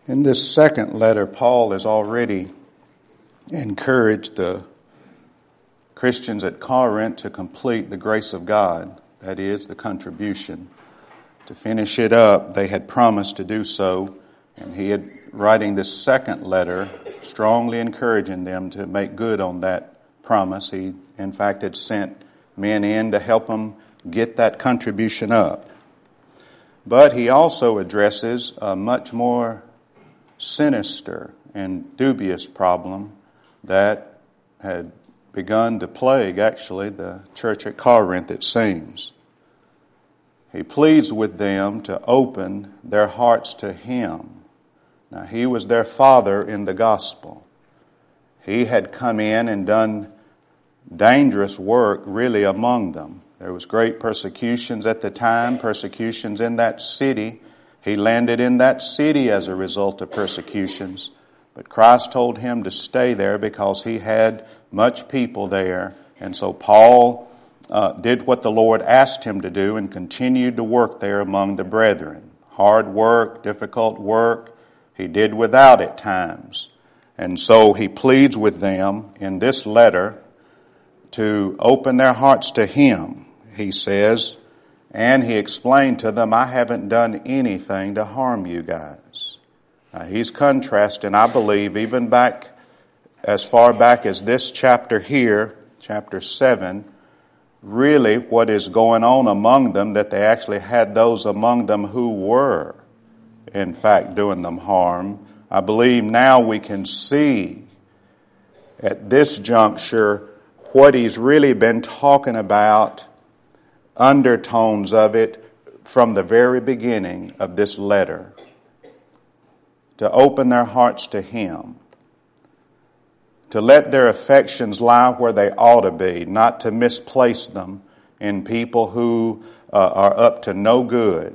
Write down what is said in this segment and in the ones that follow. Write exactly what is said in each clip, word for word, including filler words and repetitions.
In this second letter, Paul has already encouraged the Christians at Corinth to complete the grace of God, that is, the contribution. To finish it up, they had promised to do so, and he had, writing this second letter, strongly encouraging them to make good on that promise. He, in fact, had sent men in to help them get that contribution up. But he also addresses a much more sinister and dubious problem that had begun to plague, actually, the church at Corinth, it seems. He pleads with them to open their hearts to Him. Now, He was their Father in the gospel. He had come in and done dangerous work, really, among them. There was great persecutions at the time, persecutions in that city. He landed in that city as a result of persecutions. But Christ told him to stay there because he had much people there. And so Paul uh, did what the Lord asked him to do and continued to work there among the brethren. Hard work, difficult work. He did without at times. And so he pleads with them in this letter to open their hearts to Him, he says. And he explained to them, I haven't done anything to harm you guys. Now, he's contrasting, I believe, even back as far back as this chapter here, chapter seven, really what is going on among them, that they actually had those among them who were, in fact, doing them harm. I believe now we can see at this juncture what he's really been talking about, undertones of it from the very beginning of this letter. To open their hearts to Him. To let their affections lie where they ought to be, not to misplace them in people who uh, are up to no good.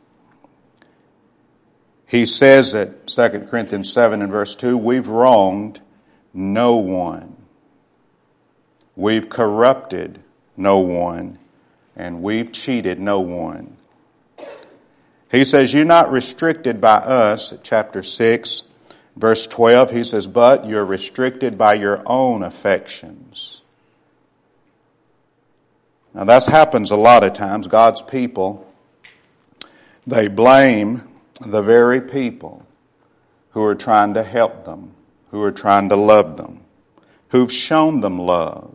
He says at Second Corinthians seven and verse two, we've wronged no one. We've corrupted no one. And we've cheated no one. He says, you're not restricted by us, chapter six, verse twelve. He says, but you're restricted by your own affections. Now that happens a lot of times. God's people, they blame the very people who are trying to help them, who are trying to love them, who've shown them love.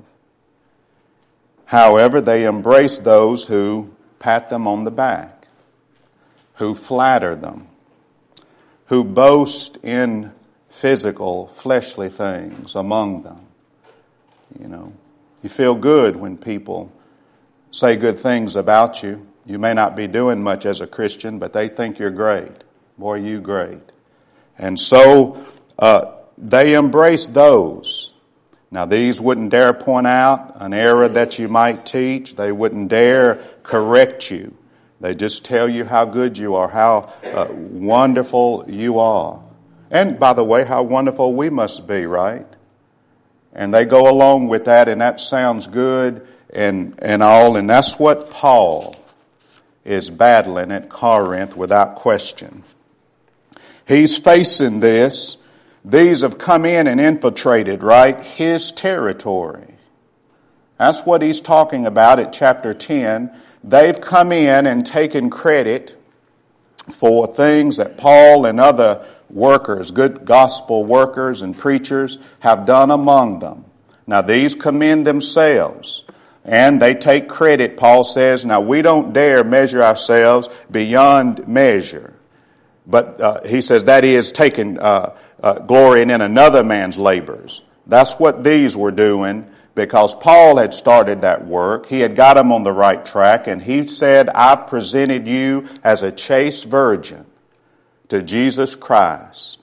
However, they embrace those who pat them on the back, who flatter them, who boast in physical, fleshly things among them. You know, you feel good when people say good things about you. You may not be doing much as a Christian, but they think you're great. Boy, you great. And so uh, they embrace those. Now, these wouldn't dare point out an error that you might teach. They wouldn't dare correct you. They just tell you how good you are, how uh, wonderful you are. And, by the way, how wonderful we must be, right? And they go along with that, and that sounds good and, and all. And that's what Paul is battling at Corinth without question. He's facing this. These have come in and infiltrated, right, his territory. That's what he's talking about at chapter ten. They've come in and taken credit for things that Paul and other workers, good gospel workers and preachers, have done among them. Now, these commend themselves, and they take credit, Paul says. Now, we don't dare measure ourselves beyond measure. But uh, he says that is taking uh, uh, glory in another man's labors. That's what these were doing because Paul had started that work. He had got them on the right track, and he said, I presented you as a chaste virgin to Jesus Christ.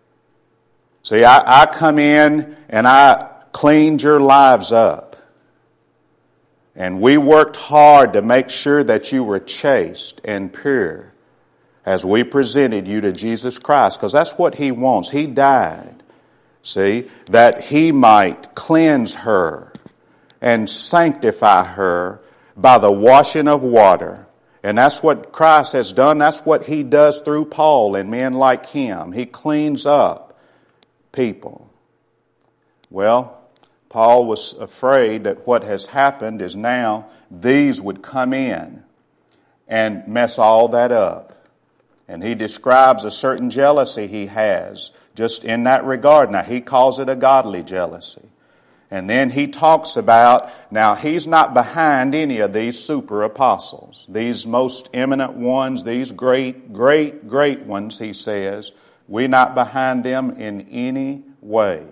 See, I, I come in and I cleaned your lives up. And we worked hard to make sure that you were chaste and pure as we presented you to Jesus Christ, because that's what He wants. He died, see, that He might cleanse her and sanctify her by the washing of water And that's what Christ has done. That's what He does through Paul and men like him. He cleans up people. Well, Paul was afraid that what has happened is now these would come in and mess all that up. And he describes a certain jealousy he has just in that regard. Now, he calls it a godly jealousy. And then he talks about, now he's not behind any of these super apostles. These most eminent ones, these great, great, great ones, he says, we're not behind them in any way.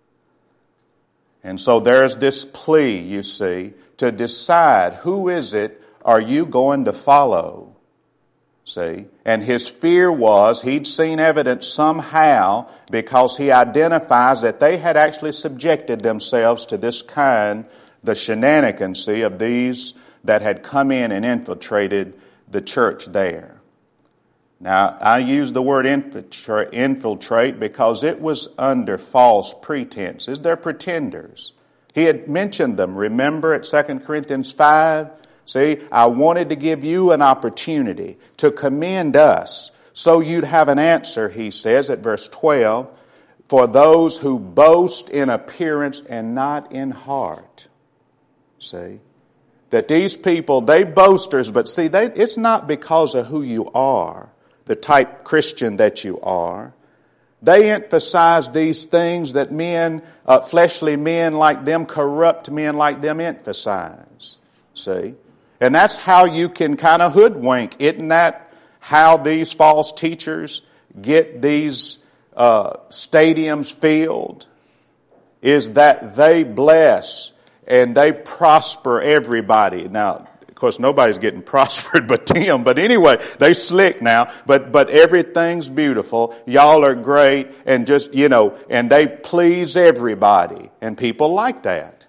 And so there's this plea, you see, to decide who is it are you going to follow? See? And his fear was he'd seen evidence somehow because he identifies that they had actually subjected themselves to this kind, the shenanigancy of these that had come in and infiltrated the church there. Now, I use the word infiltrate because it was under false pretenses. They're pretenders. He had mentioned them, remember, at Second Corinthians five? See, I wanted to give you an opportunity to commend us so you'd have an answer, he says at verse twelve, for those who boast in appearance and not in heart. See? That these people, they boasters, but see, they, it's not because of who you are, the type Christian that you are. They emphasize these things that men, uh, fleshly men like them, corrupt men like them emphasize. See? And that's how you can kind of hoodwink. Isn't that how these false teachers get these uh, stadiums filled? Is that they bless and they prosper everybody. Now, of course, nobody's getting prospered but them. But anyway, they slick now. But but everything's beautiful. Y'all are great. And just, you know, and they please everybody. And people like that.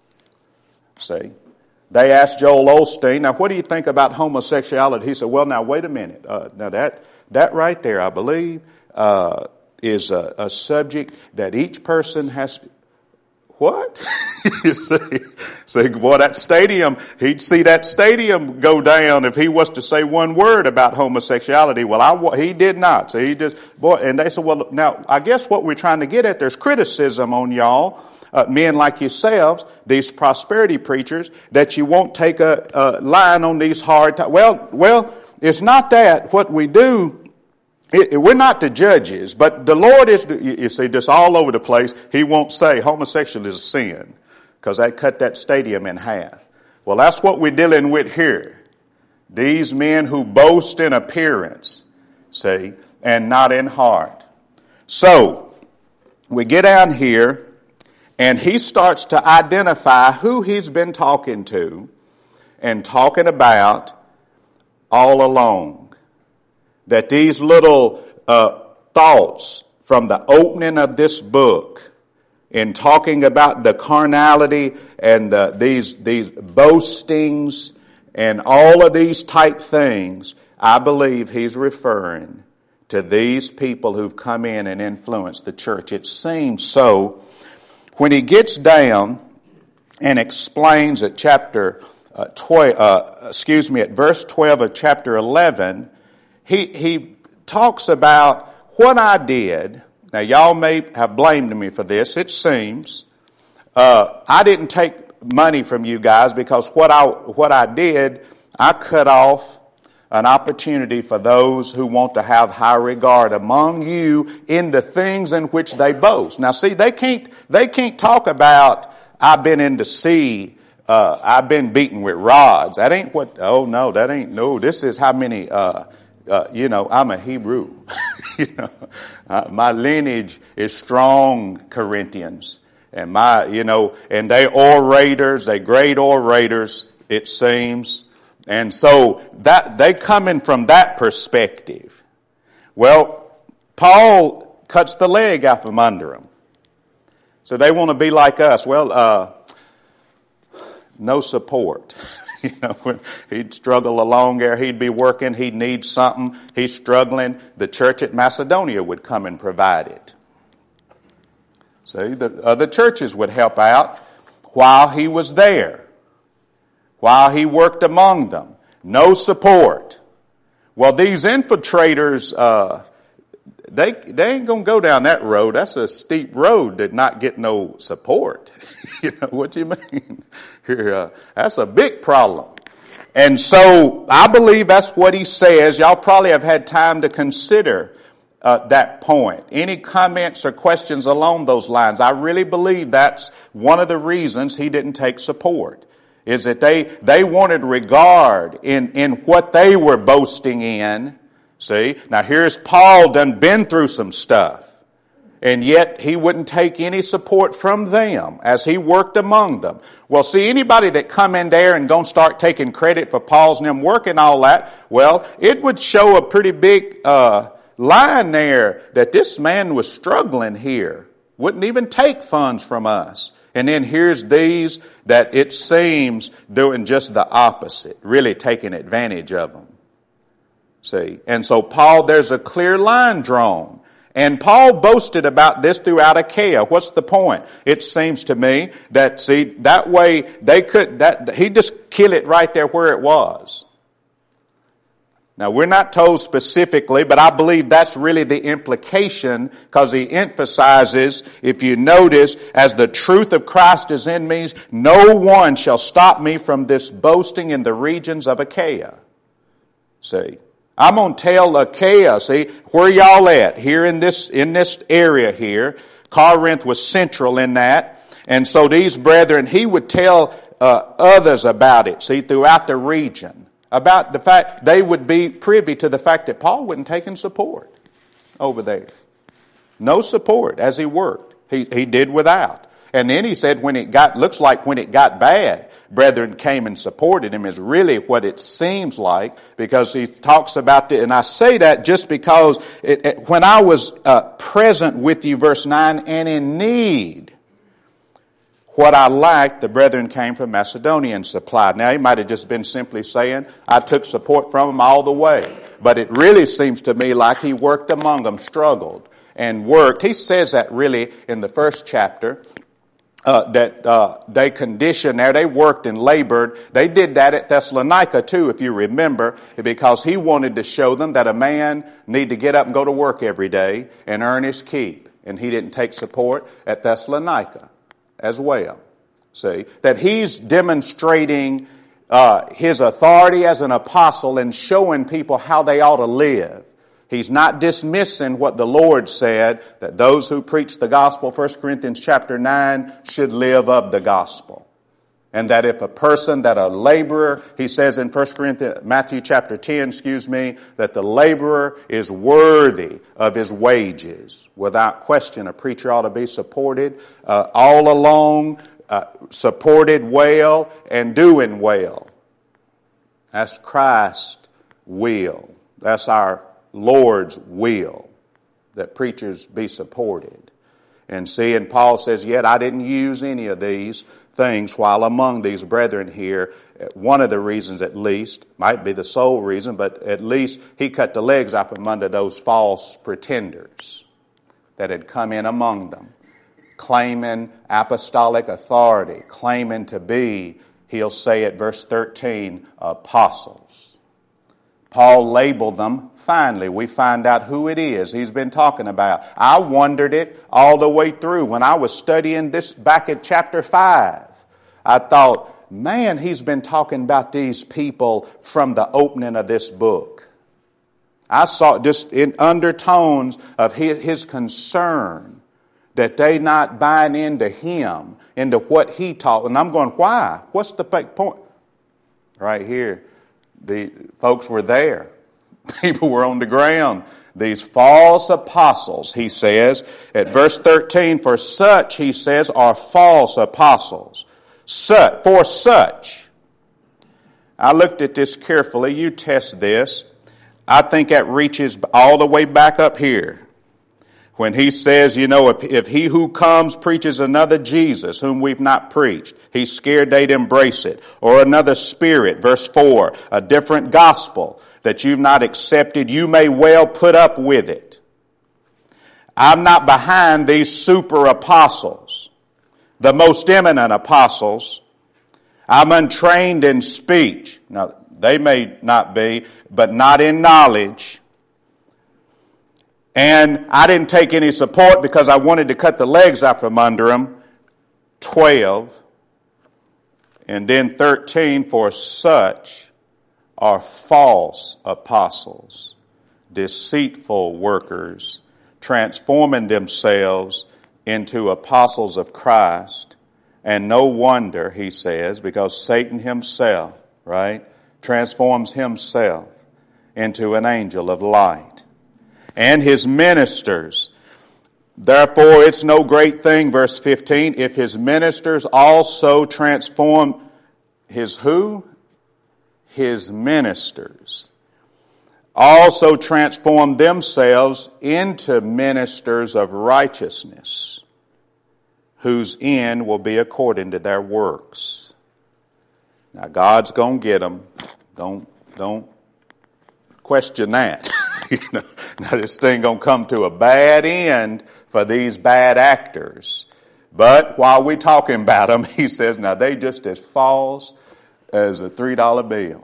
See? They asked Joel Osteen, now what do you think about homosexuality? He said, well, now wait a minute. Uh, now that that right there, I believe, uh, is a, a subject that each person has. What? You see, see, boy, that stadium, he'd see that stadium go down if he was to say one word about homosexuality. Well, I, he did not. So he just, boy, and they said, well, now, I guess what we're trying to get at, there's criticism on y'all. Uh, men like yourselves, these prosperity preachers, that you won't take a, a line on these hard times. Well, well, it's not that. What we do, it, it, we're not the judges, but the Lord is, you, you see, this all over the place. He won't say homosexuality is a sin because they cut that stadium in half. Well, that's what we're dealing with here. These men who boast in appearance, see, and not in heart. So, we get down here, and he starts to identify who he's been talking to and talking about all along. That these little uh, thoughts from the opening of this book in talking about the carnality and uh, these these boastings and all of these type things, I believe he's referring to these people who've come in and influenced the church. It seems so. When he gets down and explains at chapter uh, twelve, uh, excuse me, at verse twelve of chapter eleven, he he talks about what I did. Now, y'all may have blamed me for this. It seems uh, I didn't take money from you guys because what I what I did, I cut off an opportunity for those who want to have high regard among you in the things in which they boast. Now see, they can't, they can't talk about, I've been in the sea, uh, I've been beaten with rods. That ain't what, oh no, that ain't, no, this is how many, uh, uh, you know, I'm a Hebrew. you know, uh, my lineage is strong, Corinthians. And my, you know, and they orators, they great orators, it seems. And so that they come in from that perspective. Well, Paul cuts the leg out from under them. So they want to be like us. Well, uh, no support. you know, when he'd struggle along there, he'd be working, he'd need something, he's struggling. The church at Macedonia would come and provide it. See, the other churches would help out while he was there. While he worked among them. No support. Well, these infiltrators, uh, they they ain't gonna go down that road. That's a steep road to not get no support. You know what you mean? Here, uh, that's a big problem. And so I believe that's what he says. Y'all probably have had time to consider uh, that point. Any comments or questions along those lines? I really believe that's one of the reasons he didn't take support. Is that they, they wanted regard in, in what they were boasting in. See? Now here's Paul done been through some stuff. And yet he wouldn't take any support from them as he worked among them. Well, see, anybody that come in there and gonna start taking credit for Paul's and them work and all that, well, it would show a pretty big uh line there that this man was struggling here. Wouldn't even take funds from us. And then here's these that it seems doing just the opposite, really taking advantage of them. See? And so Paul, there's a clear line drawn. And Paul boasted about this throughout Achaia. What's the point? It seems to me that, see, that way they could, that he just kill it right there where it was. Now we're not told specifically, but I believe that's really the implication, because he emphasizes, if you notice, as the truth of Christ is in me, no one shall stop me from this boasting in the regions of Achaia. See? I'm going to tell Achaia, see, where y'all at? Here in this, in this area here. Corinth was central in that. And so these brethren, he would tell uh, others about it, see, throughout the region. About the fact, they would be privy to the fact that Paul wasn't taking support over there. No support as he worked. He, he did without. And then he said when it got, looks like when it got bad, brethren came and supported him, is really what it seems like, because he talks about it. And I say that just because it, it, when I was uh, present with you, verse nine, and in need, what I lacked, the brethren came from Macedonia and supplied. Now he might have just been simply saying, I took support from them all the way. But it really seems to me like he worked among them, struggled and worked. He says that really in the first chapter. Uh, that uh, they conditioned there, they worked and labored. They did that at Thessalonica too, if you remember, because he wanted to show them that a man need to get up and go to work every day and earn his keep. And he didn't take support at Thessalonica as well. See, that he's demonstrating uh, his authority as an apostle and showing people how they ought to live. He's not dismissing what the Lord said, that those who preach the gospel, First Corinthians chapter nine, should live of the gospel. And that if a person, that a laborer, he says in First Corinthians, Matthew chapter ten, excuse me, that the laborer is worthy of his wages. Without question, a preacher ought to be supported uh, all along, uh, supported well and doing well. That's Christ's will. That's our Lord's will, that preachers be supported. And see, and Paul says, yet I didn't use any of these things while among these brethren here. One of the reasons at least, might be the sole reason, but at least he cut the legs out from under those false pretenders that had come in among them, claiming apostolic authority, claiming to be, he'll say at verse thirteen, apostles. Paul labeled them. Finally, we find out who it is he's been talking about. I wondered it all the way through. When I was studying this back at chapter five, I thought, man, he's been talking about these people from the opening of this book. I saw just in undertones of his, his concern that they not buying into him, into what he taught. And I'm going, why? What's the point? Right here, the folks were there. People were on the ground. These false apostles, he says, at verse thirteen, for such, he says, are false apostles. Such, for such. I looked at this carefully. You test this. I think that reaches all the way back up here. When he says, you know, if, if he who comes preaches another Jesus whom we've not preached, he's scared they'd embrace it. Or another spirit, verse four, a different gospel that you've not accepted, you may well put up with it. I'm not behind these super apostles, the most eminent apostles. I'm untrained in speech. Now, They may not be, but not in knowledge. And I didn't take any support because I wanted to cut the legs out from under them. Twelve. And then thirteen, for such are false apostles, deceitful workers, transforming themselves into apostles of Christ. And no wonder, he says, because Satan himself, right, transforms himself into an angel of light. And his ministers. Therefore, it's no great thing, verse fifteen, if his ministers also transform his who? His ministers. Also transform themselves into ministers of righteousness, whose end will be according to their works. Now, God's going to get them. Don't, don't question that. You know, now this thing going to come to a bad end for these bad actors. But while we're talking about them, he says, now they just as false as a three dollar bill.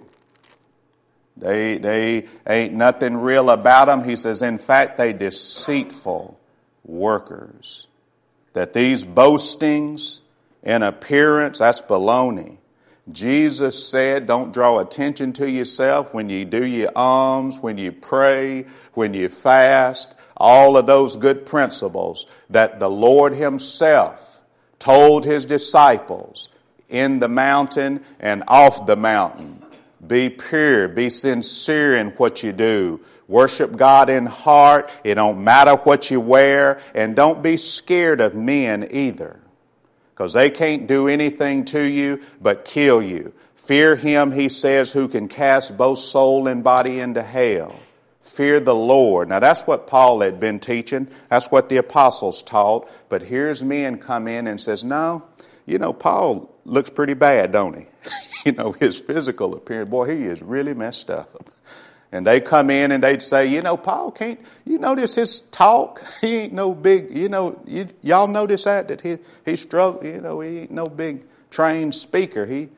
They, they ain't nothing real about them. He says, in fact, they deceitful workers. That these boastings in appearance, that's baloney. Jesus said, don't draw attention to yourself when you do your alms, when you pray, when you fast, all of those good principles that the Lord himself told his disciples in the mountain and off the mountain. Be pure, be sincere in what you do. Worship God in heart. It don't matter what you wear. And don't be scared of men either. Because they can't do anything to you but kill you. Fear him, he says, who can cast both soul and body into hell. Fear the Lord. Now that's what Paul had been teaching. That's what the apostles taught. But here's men come in and says, no, you know, Paul looks pretty bad, don't he? You know, his physical appearance, boy, he is really messed up. And they come in and they'd say, you know, Paul can't, you notice his talk? He ain't no big, you know, you, y'all notice that, that he, he struggled, you know, he ain't no big trained speaker. He,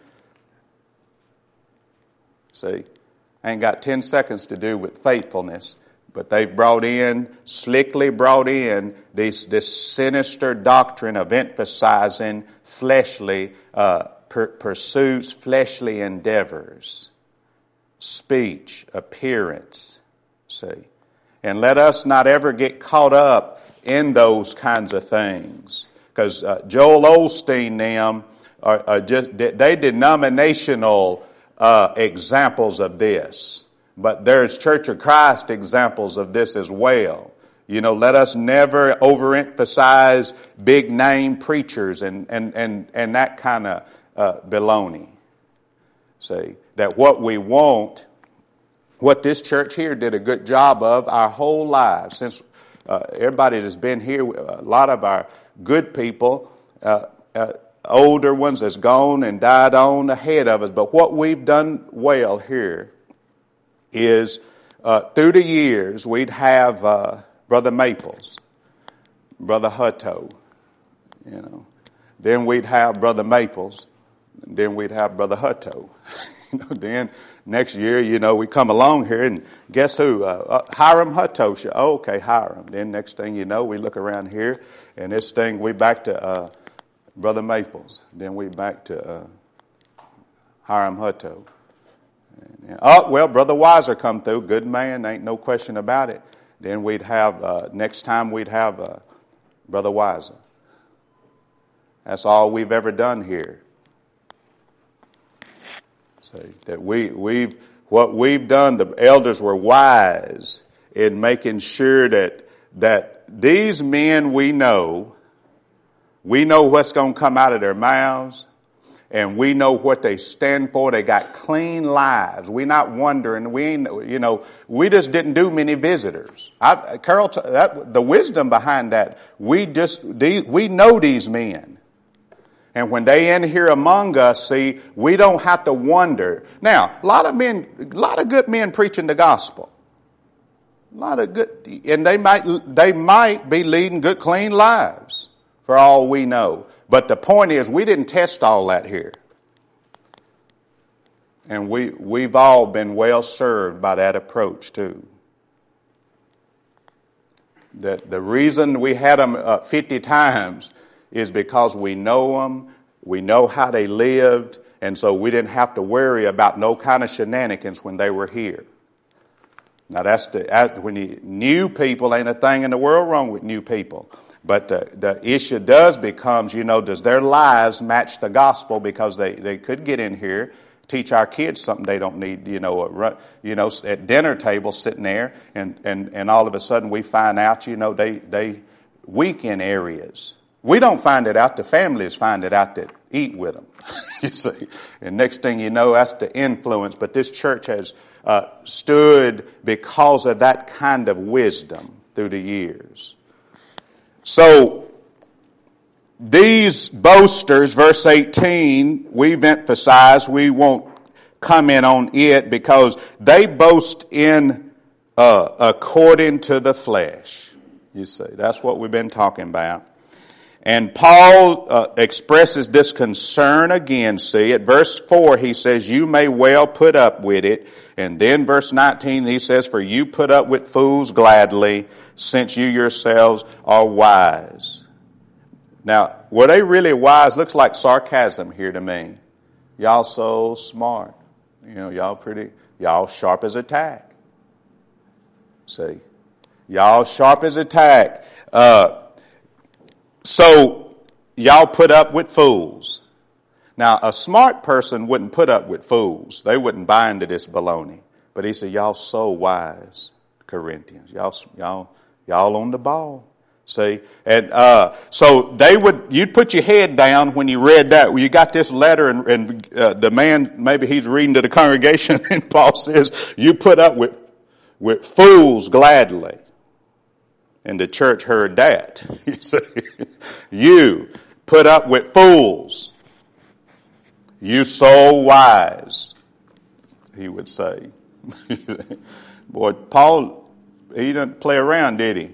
see, ain't got ten seconds to do with faithfulness. But they've brought in, slickly brought in this, this sinister doctrine of emphasizing fleshly uh, per, pursuits, fleshly endeavors. Speech, appearance, see. And let us not ever get caught up in those kinds of things. Because uh, Joel Osteen, them, are, are just, they denominational uh, examples of this. But there's Church of Christ examples of this as well. You know, let us never overemphasize big name preachers and, and, and, and that kind of uh, baloney. See, that what we want, what this church here did a good job of our whole lives, since uh, everybody that's been here, a lot of our good people, uh, uh, older ones that's gone and died on ahead of us. But what we've done well here is uh, through the years we'd have uh, Brother Maples, Brother Hutto, you know. Then we'd have Brother Maples. And then we'd have Brother Hutto. You know, then next year, you know, we come along here and guess who? Uh, uh, Hiram Hutto. Oh, okay, Hiram. Then next thing you know, we look around here and this thing, we back to uh, Brother Maples. Then we back to uh, Hiram Hutto. And, and, oh, well, Brother Weiser come through. Good man. Ain't no question about it. Then we'd have, uh, next time we'd have uh, Brother Weiser. That's all we've ever done here. See, that we, we've, what we've done, the elders were wise in making sure that, that these men we know, we know what's going to come out of their mouths, and we know what they stand for. They got clean lives. We're not wondering, we ain't, you know, we just didn't do many visitors. I, Carol, that, the wisdom behind that, we just, these, we know these men. And when they in here among us, see, we don't have to wonder. Now, a lot of men, a lot of good men preaching the gospel. A lot of good, and they might, they might be leading good, clean lives for all we know. But the point is, we didn't test all that here. And we, we've all been well served by that approach too. That the reason we had them uh, fifty times is because we know them, we know how they lived, and so we didn't have to worry about no kind of shenanigans when they were here. Now that's the, when you, new people, ain't a thing in the world wrong with new people. But the, the issue does becomes, you know, does their lives match the gospel? Because they, they could get in here, teach our kids something they don't need, you know, a, you know, at dinner table sitting there, and, and, and all of a sudden we find out, you know, they, they weak in areas. We don't find it out, the families find it out that eat with them, you see. And next thing you know, that's the influence. But this church has uh, stood because of that kind of wisdom through the years. So, these boasters, verse eighteen, we've emphasized, we won't comment on it because they boast in uh, according to the flesh. You see, that's what we've been talking about. And Paul uh, expresses this concern again. See, at verse four he says, you may well put up with it. And then verse nineteen he says, for you put up with fools gladly, since you yourselves are wise. Now, were they really wise? Looks like sarcasm here to me. Y'all so smart. You know, y'all pretty, y'all sharp as a tack. See, y'all sharp as a tack. Uh, so, y'all put up with fools. Now, a smart person wouldn't put up with fools. They wouldn't buy into this baloney. But he said, y'all so wise, Corinthians. Y'all, y'all, y'all on the ball. See? And, uh, so they would, you'd put your head down when you read that. You got this letter and, and uh, the man, maybe he's reading to the congregation and Paul says, you put up with, with fools gladly. And the church heard that. You see? You put up with fools. You so wise, he would say. Boy, Paul, he didn't play around, did he?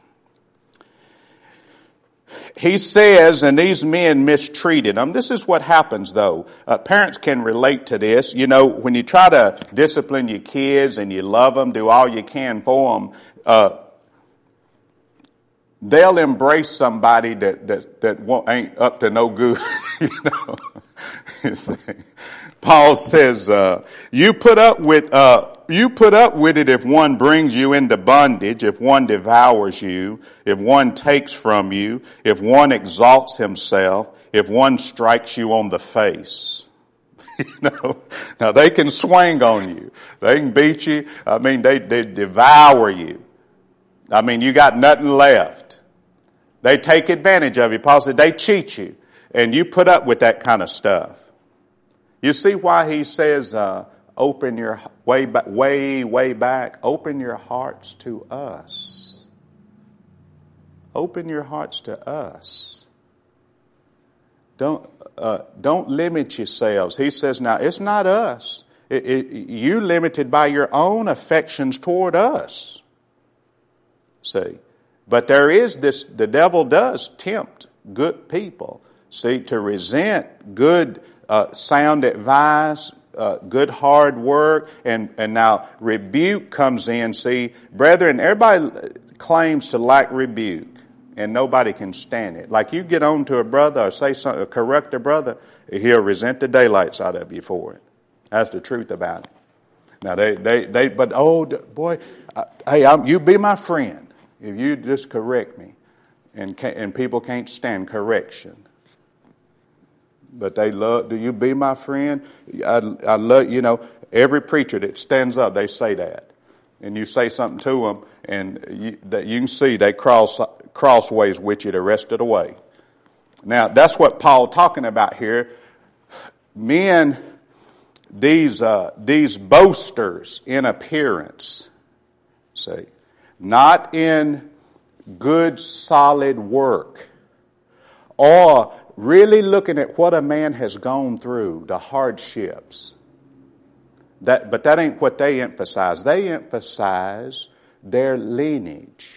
He says, and these men mistreated them. This is what happens, though. Uh, parents can relate to this. You know, when you try to discipline your kids and you love them, do all you can for them, uh, they'll embrace somebody that that that won't, ain't up to no good. You know, you see? Paul says, uh, "You put up with uh, you put up with it if one brings you into bondage, if one devours you, if one takes from you, if one exalts himself, if one strikes you on the face." You know, now they can swing on you, they can beat you. I mean, they they devour you. I mean, you got nothing left. They take advantage of you. Paul said they cheat you. And you put up with that kind of stuff. You see why he says, uh, open your, way back, way, way back, open your hearts to us. Open your hearts to us. Don't, uh, don't limit yourselves. He says, now, it's not us. It, it, you limited by your own affections toward us. See, but there is this, the devil does tempt good people, see, to resent good, uh, sound advice, uh, good hard work, and, and now rebuke comes in. See, brethren, everybody claims to lack rebuke, and nobody can stand it. Like you get on to a brother or say something, or correct a brother, he'll resent the daylights out of you for it. That's the truth about it. Now they, they, they, but oh boy, I, hey, I'm, you be my friend. If you just correct me, and and people can't stand correction, but they love. Do you be my friend? I, I love. You know, every preacher that stands up, they say that, and you say something to them, and you, that you can see they cross crossways with you the rest of the way. Now that's what Paul talking about here. Men, these uh, these boasters in appearance, see. Not in good, solid work, or really looking at what a man has gone through, the hardships. That, but that ain't what they emphasize. They emphasize their lineage,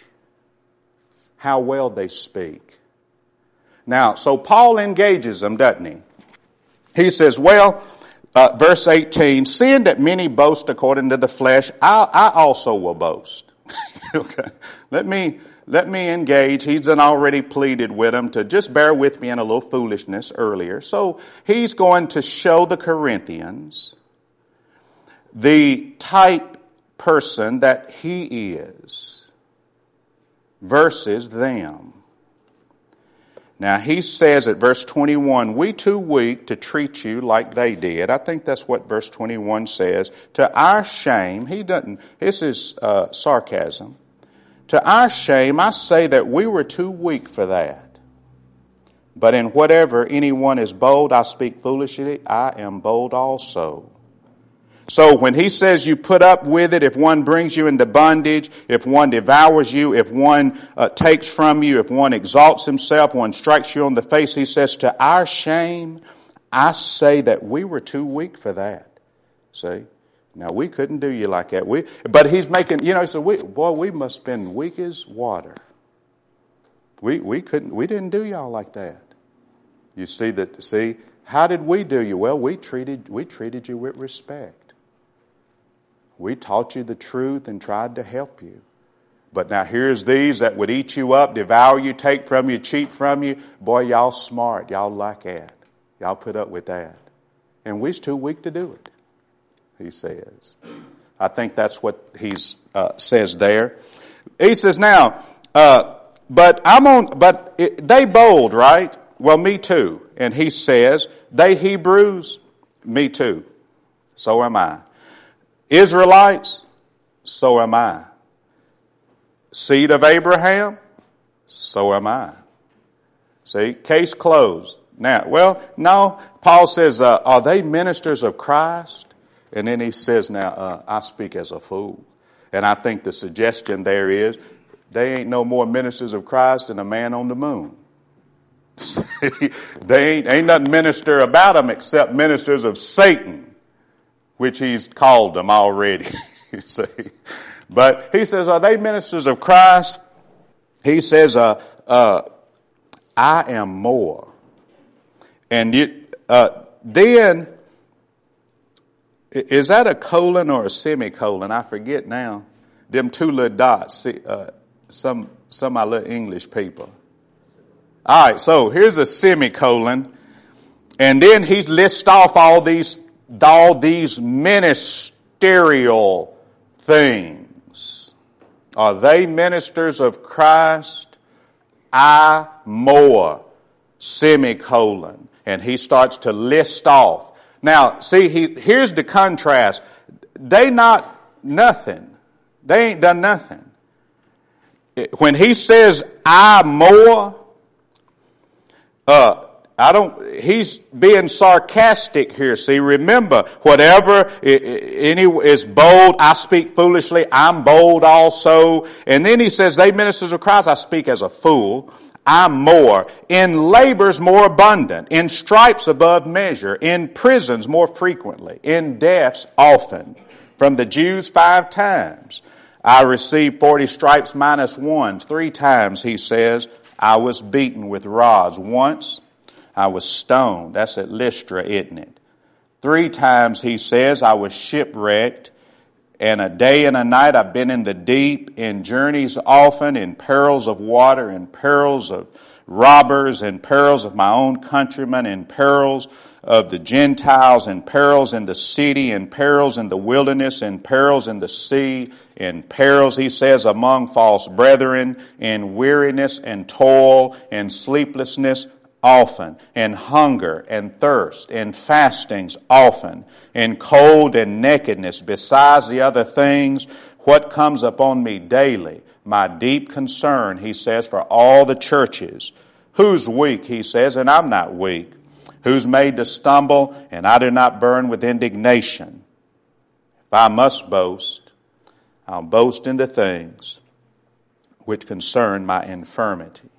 how well they speak. Now, so Paul engages them, doesn't he? He says, well, Uh, verse eighteen, seeing that many boast according to the flesh, I, I also will boast. Okay. Let me, let me engage. He's done already pleaded with them to just bear with me in a little foolishness earlier. So he's going to show the Corinthians the type person that he is versus them. Now he says at verse twenty-one, we too weak to treat you like they did. I think that's what verse twenty-one says. To our shame, he doesn't, this is uh, sarcasm. To our shame, I say that we were too weak for that. But in whatever anyone is bold, I speak foolishly, I am bold also. So when he says you put up with it, if one brings you into bondage, if one devours you, if one uh, takes from you, if one exalts himself, one strikes you on the face, he says, to our shame, I say that we were too weak for that. See? Now, we couldn't do you like that. We, but he's making, you know, he said, we, boy, we must have been weak as water. We, we couldn't, we didn't do y'all like that. You see that, see, how did we do you? Well, we treated, we treated you with respect. We taught you the truth and tried to help you. But now here's these that would eat you up, devour you, take from you, cheat from you. Boy, y'all smart. Y'all like that. Y'all put up with that. And we's too weak to do it, he says. I think that's what he uh, says there. He says, now, uh, but I'm on, but it, they bold, right? Well, me too. And he says, they Hebrews, me too. So am I. Israelites, so am I. Seed of Abraham, so am I. See, case closed. Now, well, no, Paul says, uh, are they ministers of Christ? And then he says, now, uh, I speak as a fool. And I think the suggestion there is, they ain't no more ministers of Christ than a man on the moon. They ain't, ain't nothing minister about them except ministers of Satan, which he's called them already. You see. But he says, are they ministers of Christ? He says, uh, uh, I am more. And it, uh, then, is that a colon or a semicolon? I forget now. Them two little dots. See, uh, some, some of my little English people. All right, so here's a semicolon. And then he lists off all these all these ministerial things. Are they ministers of Christ? I more, semicolon. And he starts to list off. Now, see, he, here's the contrast. They not nothing. They ain't done nothing. When he says, I more, uh, I don't, he's being sarcastic here. See, remember, whatever any is bold, I speak foolishly, I'm bold also. And then he says, they ministers of Christ, I speak as a fool. I'm more. In labors more abundant. In stripes above measure. In prisons more frequently. In deaths often. From the Jews five times. I received forty stripes minus one. Three times, he says, I was beaten with rods. Once, I was stoned. That's at Lystra, isn't it? Three times, he says, I was shipwrecked. And a day and a night I've been in the deep, in journeys often, in perils of water, in perils of robbers, in perils of my own countrymen, in perils of the Gentiles, in perils in the city, in perils in the wilderness, in perils in the sea, in perils, he says, among false brethren, in weariness and toil, in sleeplessness often, in hunger and thirst, in fastings often, in cold and nakedness, besides the other things, what comes upon me daily, my deep concern, he says, for all the churches. Who's weak, he says, and I'm not weak. Who's made to stumble, and I do not burn with indignation. If I must boast, I'll boast in the things which concern my infirmity.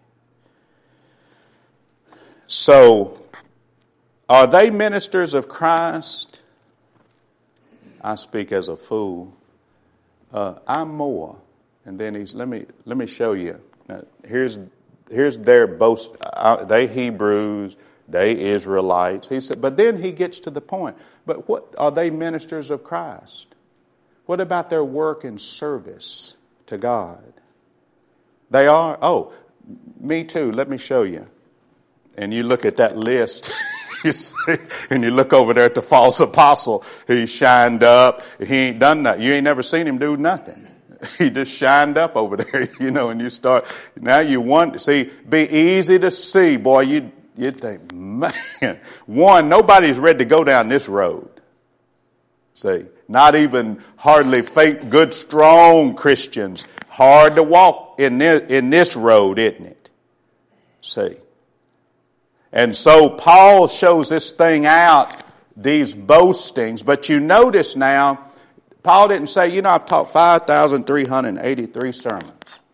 So, are they ministers of Christ? I speak as a fool. Uh, I'm more. And then he's, let me, let me show you. Now, here's, here's their boast. Uh, they Hebrews, They Israelites. He said, but then he gets to the point. But what are they ministers of Christ? What about their work and service to God? They are. Oh, me too. Let me show you. And you look at that list. You see, and you look over there at the false apostle. He shined up. He ain't done nothing. You ain't never seen him do nothing. He just shined up over there, you know, and you start, now you want, see, be easy to see, boy, you, you think, man, one, nobody's ready to go down this road. See, not even hardly fake, good, strong Christians. Hard to walk in this, in this road, isn't it? See. And so Paul shows this thing out, these boastings, but you notice now, Paul didn't say, you know, I've taught five thousand three hundred eighty-three sermons.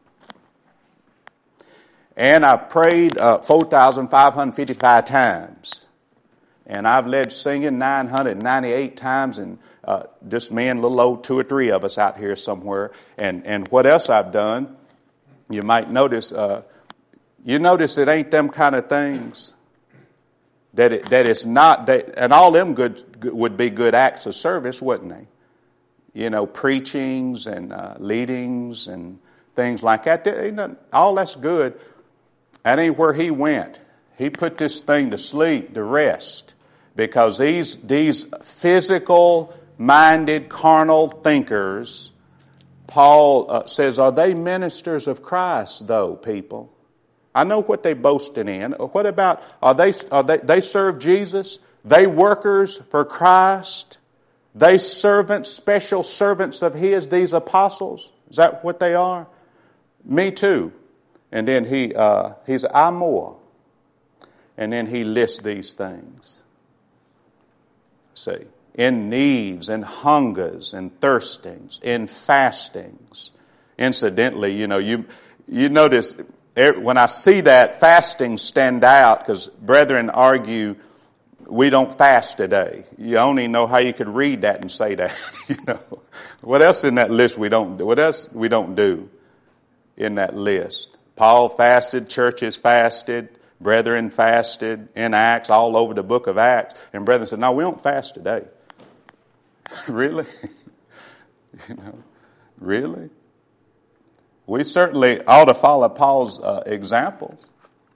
And I've prayed uh, four thousand five hundred fifty-five times. And I've led singing nine hundred ninety-eight times, and uh, just me and little old two or three of us out here somewhere. And, and what else I've done, you might notice, uh, you notice it ain't them kind of things. That it, that it's not, that, and all them good, good would be good acts of service, wouldn't they? You know, preachings and uh, leadings and things like that. that ain't nothing, all that's good. That ain't where he went. He put this thing to sleep, to rest, because these these physical-minded, carnal thinkers, Paul uh, says, are they ministers of Christ, though, people? I know what they boasted in. What about, are they, are they, they serve Jesus? They workers for Christ? They servants, special servants of His, these apostles? Is that what they are? Me too. And then he, uh, he's, I'm more. And then he lists these things. See, in needs, in hungers, in thirstings, in fastings. Incidentally, you know, you, you notice, when I see that, fasting stand out, because brethren argue we don't fast today. You only know how you could read that and say that. You know, what else in that list we don't do? What else we don't do in that list? Paul fasted, churches fasted, brethren fasted in Acts, all over the book of Acts. And brethren said, no, we don't fast today. Really? You know, really? We certainly ought to follow Paul's uh, examples.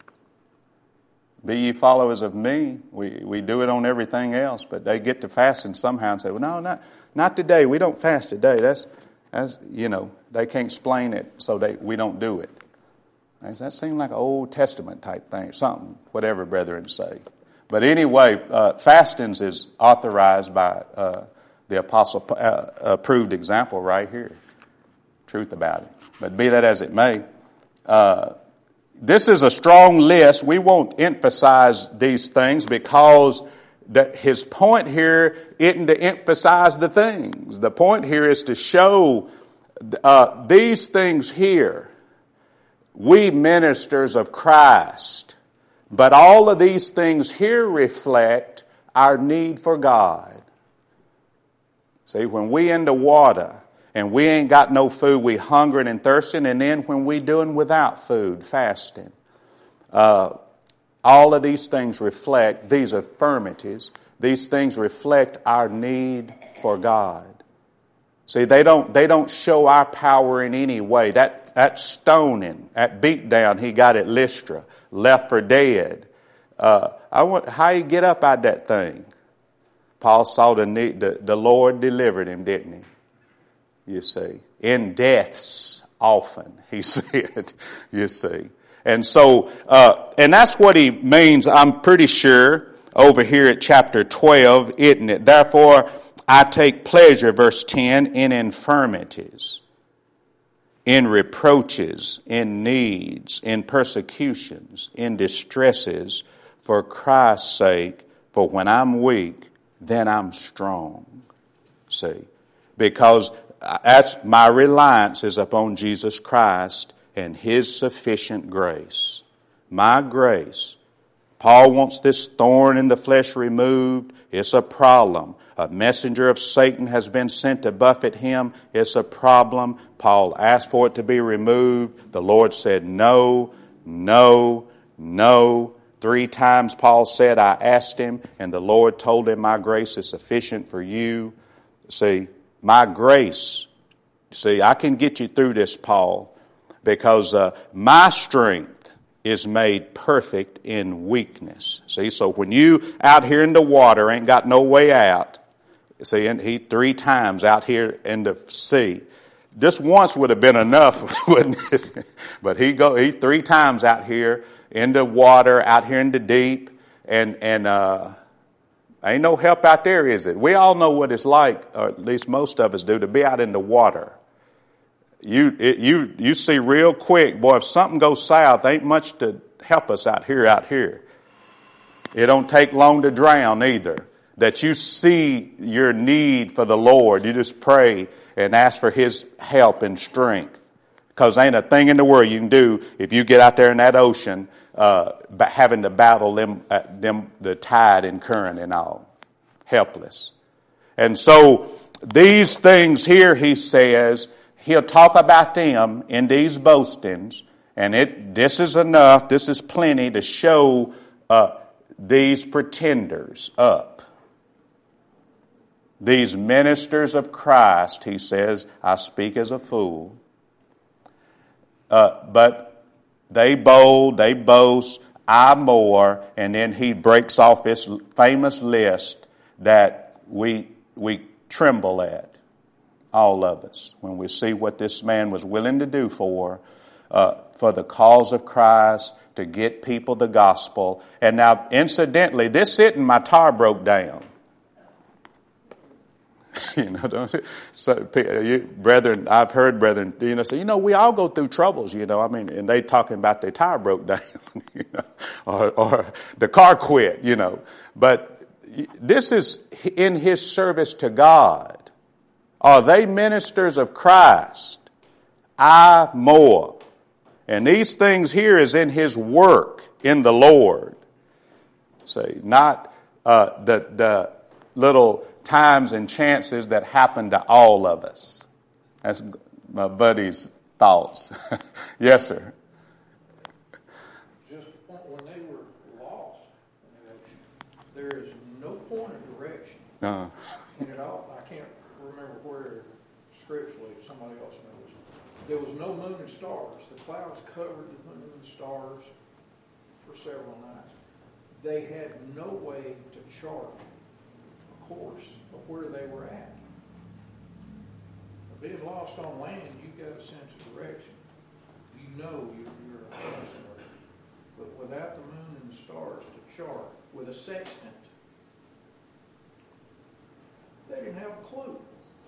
Be ye followers of me. We we do it on everything else, but they get to fasting somehow and say, well, no, not not today. We don't fast today. That's, that's you know, they can't explain it, so they we don't do it. Does that seem like an Old Testament type thing? Something, whatever brethren say. But anyway, uh, fastings is authorized by uh, the apostle uh, approved example right here. Truth about it. But be that as it may, uh, this is a strong list. We won't emphasize these things because that his point here isn't to emphasize the things. The point here is to show uh, these things here. We ministers of Christ. But all of these things here reflect our need for God. See, when we in the water and we ain't got no food, we hungering and thirsting, and then when we doing without food, fasting. Uh, all of these things reflect, these affirmatives, these things reflect our need for God. See, they don't they don't show our power in any way. That that stoning, that beat down he got at Lystra, left for dead. Uh, I want how he get up out that thing. Paul saw the need. The, the Lord delivered him, didn't he? You see, in deaths often, he said. You see, and so uh, and that's what he means. I'm pretty sure over here at chapter twelve, isn't it? Therefore, I take pleasure, verse ten, in infirmities, in reproaches, in needs, in persecutions, in distresses, for Christ's sake. For when I'm weak, then I'm strong. See, because as my reliance is upon Jesus Christ and His sufficient grace. My grace. Paul wants this thorn in the flesh removed. It's a problem. A messenger of Satan has been sent to buffet him. It's a problem. Paul asked for it to be removed. The Lord said, no, no, no, Three times Paul said, I asked him, and the Lord told him, my grace is sufficient for you. See, my grace, see, I can get you through this, Paul, because uh, my strength is made perfect in weakness. See, so when you out here in the water ain't got no way out, see, and he three times out here in the sea. Just once would have been enough, wouldn't it? But he go he three times out here in the water, out here in the deep, and and uh ain't no help out there, is it? We all know what it's like, or at least most of us do, to be out in the water. You it, you you see real quick, boy, if something goes south, ain't much to help us out here, out here. It don't take long to drown either. That you see your need for the Lord, you just pray and ask for His help and strength. Because ain't a thing in the world you can do if you get out there in that ocean, uh, having to battle them, uh, them, the tide and current and all. Helpless. And so these things here, he says, he'll talk about them in these boastings, and it this is enough, this is plenty to show uh, these pretenders up. These ministers of Christ, he says, I speak as a fool. Uh, but they bold, they boast, I more, and then he breaks off this famous list that we we tremble at. All of us, when we see what this man was willing to do for, uh, for the cause of Christ, to get people the gospel. And now, incidentally, this isn't my tar broke down. You know, don't you? So, you, brethren, I've heard brethren, you know, say, you know, we all go through troubles, you know, I mean, and they talking about their tire broke down, you know, or, or the car quit, you know. But this is in his service to God. Are they ministers of Christ? I more. And these things here is in his work in the Lord. See, not uh, the the little times and chances that happen to all of us. That's my buddy's thoughts. Yes, sir. Just when they were lost, there is no point of direction. Uh, And it all, I can't remember where scripturally, somebody else knows. There was no moon and stars. The clouds covered the moon and stars for several nights. They had no way to chart a course of where they were at. Being lost on land, you've got a sense of direction. You know you're, you're going somewhere. But without the moon and the stars to chart with a sextant, they didn't have a clue.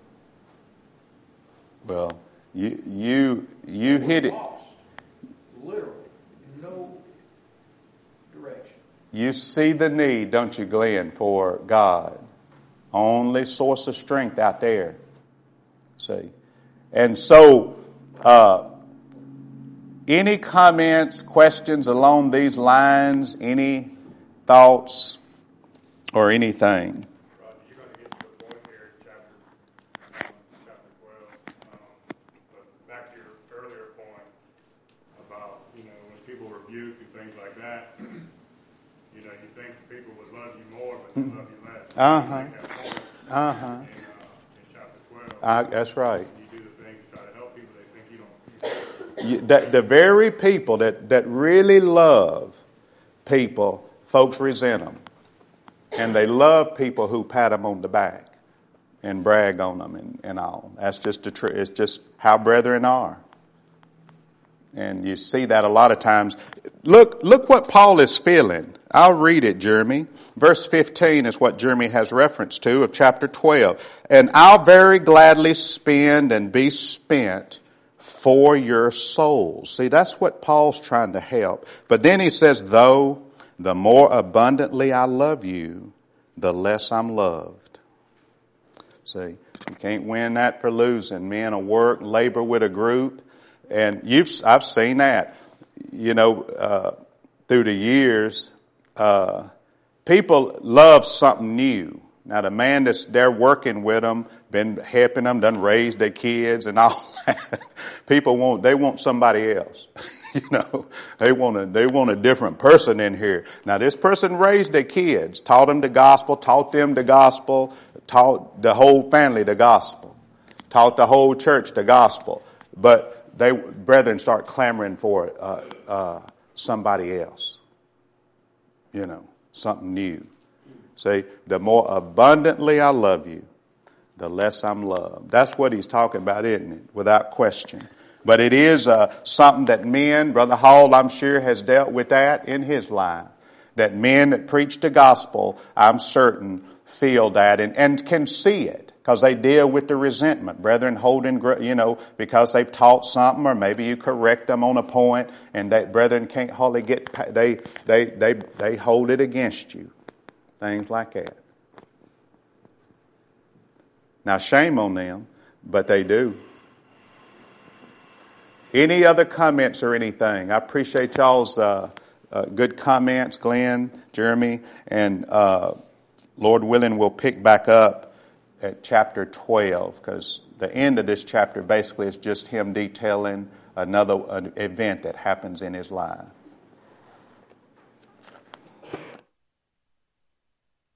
well, you you you They hit were it. lost. Literally, no direction. You see the need, don't you, Glenn, for God? Only source of strength out there. See? And so, uh, any comments, questions along these lines? Any thoughts or anything? Roger, you're going to get to a point here in chapter, um, chapter twelve. Um, but back to your earlier point about, you know, when people rebuke and things like that, you know, you think people would love you more, but they love you less. Uh-huh. You make that point Uh-huh. in, uh, in chapter twelve. Uh, that's right. You do the things to try to help people, they think you don't. You, that, the very people that, that really love people, folks resent them. And they love people who pat them on the back and brag on them and, and all. That's just the truth. It's just how brethren are. And you see that a lot of times. Look, look what Paul is feeling. I'll read it, Jeremy. Verse fifteen is what Jeremy has reference to of chapter twelve. And I'll very gladly spend and be spent for your souls. See, that's what Paul's trying to help. But then he says, though the more abundantly I love you, the less I'm loved. See, you can't win that for losing. Men will work, labor with a group. And you've, I've seen that, you know, uh, through the years. Uh, people love something new. Now, the man that's there working with them been helping them, done raised their kids and all that. People want, they want somebody else. You know, they want a, they want a different person in here. Now this person raised their kids, taught them the gospel, taught them the gospel, taught the whole family the gospel, taught the whole church the gospel. But they, brethren, start clamoring for uh, uh, somebody else. You know, something new. Say, the more abundantly I love you, the less I'm loved. That's what he's talking about, isn't it? Without question. But it is uh, something that men, Brother Hall, I'm sure, has dealt with that in his life. That men that preach the gospel, I'm certain, feel that and, and can see it. Because they deal with the resentment. Brethren holding, you know, because they've taught something, or maybe you correct them on a point, and that brethren can't hardly get, they, they, they, they hold it against you. Things like that. Now, shame on them, but they do. Any other comments or anything? I appreciate y'all's uh, uh, good comments, Glenn, Jeremy, and uh, Lord willing, we'll pick back up at chapter twelve, because the end of this chapter basically is just him detailing another an event that happens in his life.